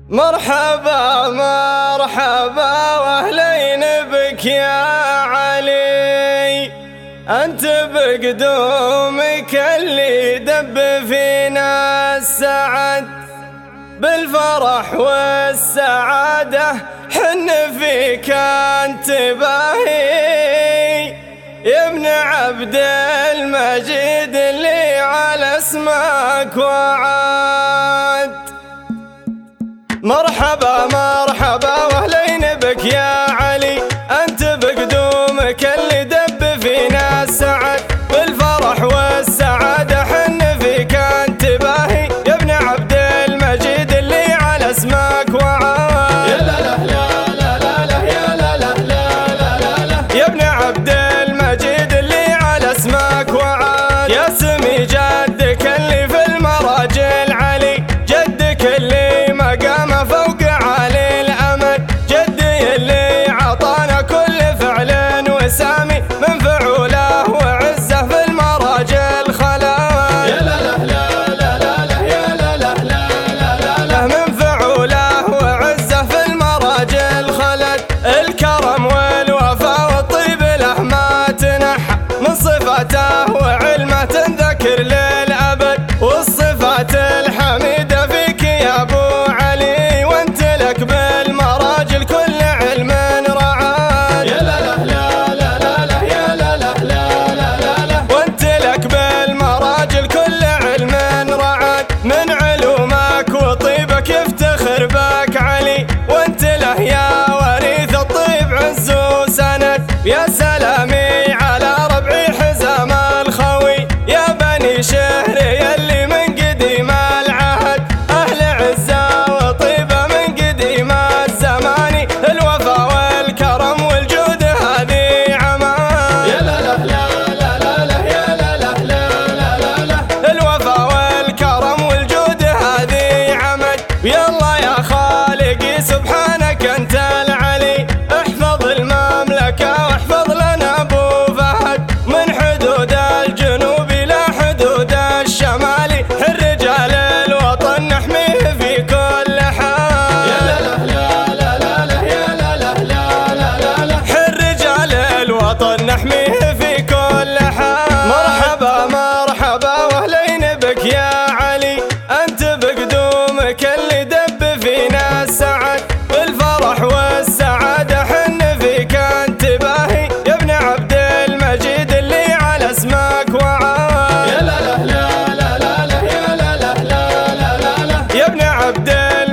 مرحبا مرحبا واهلين بك يا علي، أنت بقدومك اللي دب فينا السعد، بالفرح والسعادة حن فيك أنت باهي يا ابن عبد المجيد اللي على اسمك وعد. مرحبا مرحبا واهلين بك يا علي، أنت بقدومك اللي دب فينا السعد، بالفرح والسعادة حن فيك أنت باهي يا ابن عبد المجيد اللي على اسمك وعاد. يا لا لا لا لا لا يا لا لا لا لا لا يا ابن عبد المجيد اللي على اسمك وعاد، يا سمي جدك اللي في المراجل علي، جدك اللي مقامه فوق عالي الأمد، جدي اللي عطانا كل فعل وسامي من فعوله وعزه في المراجل خلاد. يا لا لا لا لا لا يا لا لا لا لا من فعوله وعزه في المراجل خلد، الكرم والوفا والطيب له ما تنحى، من صفاته وعلمه تنذكر للأبد، والصفات الحميدة فيك يا أبو علي، وانت لك بالمراجل كل علم رعاد. يا لا لا لا لا لا يا لا لا لا لا وانت لك بالمراجل كل علم رعاد، من علومك وطيبك يفتخر بك علي، وانت له يا وريث الطيب عز وسند، يا سلامي على ربعي حزام الخوي، يا بني شهري يلي من قديم العهد، أهل عزة وطيبة من قديم الزمان، الوفا والكرم والجود هذه عمان. يا لا لا لا لا يا لا لا لا لا الوفا والكرم والجود هذه عمد، يلا يا خالقي سبحانك انت العلي، احفظ المملكة واحفظ لنا ابو فهد، من حدود الجنوب الى حدود الشمال، الرجال الوطن نحميه في كل حال. يا لا لا لا لا يا لا لا لا لا الرجال الوطن نحميه في كل حال. مرحبا مرحبا واهلين بك يا علي، أنت بقدومك اللي دب فينا السعد، بالفرح والسعادة حن فيك أنت باهي يا ابن عبد المجيد اللي على اسمك وعاد. يا لا لا لا لا يا لا لا لا لا يا ابن عبد